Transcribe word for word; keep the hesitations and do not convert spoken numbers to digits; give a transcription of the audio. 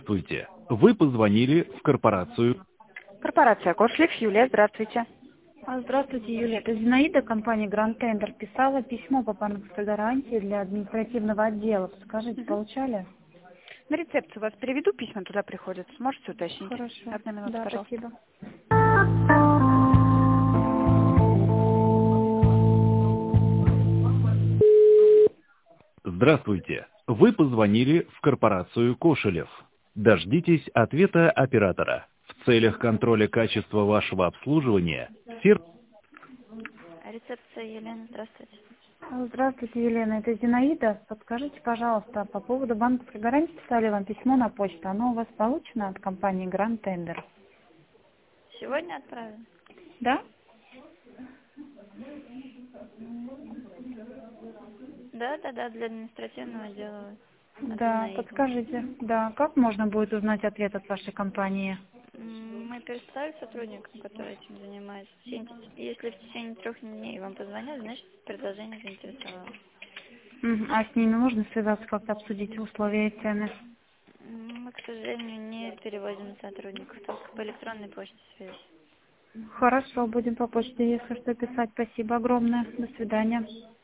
Здравствуйте. Вы позвонили в корпорацию. Корпорация Кошлев. Юлия, здравствуйте. А, Здравствуйте, Юлия. Это Зинаида, компания Grand Tender. Писала письмо по банковской гарантии для административного отдела. Скажите, получали? На рецепцию вас переведу, письма туда приходят. Сможете уточнить? Хорошо. Одну минуту, Да, пожалуйста. спасибо. Здравствуйте. Вы позвонили в корпорацию Кошелев. Дождитесь ответа оператора. В целях контроля качества вашего обслуживания сер... Рецепция Елена, здравствуйте. А, Здравствуйте, Елена. Это Зинаида. Подскажите, пожалуйста, по поводу банковской гарантии писали вам письмо на почту. Оно у вас получено от компании Grand Tender? Сегодня отправим? Да? Да, да, да, для административного отдела. От Да, Зинаиды. подскажите. Да, как можно будет узнать ответ от вашей компании? М, Мы перестали сотрудникам, которые этим занимаются. В течение- Если в течение трех дней вам позвонят, значит предложение заинтересовало. Мгм. А с ними можно связаться, как-то обсудить условия и цены? М, Мы, к сожалению, не переводим сотрудников, только по электронной почте связи. Хорошо, будем по почте, если что, писать. Спасибо огромное. До свидания.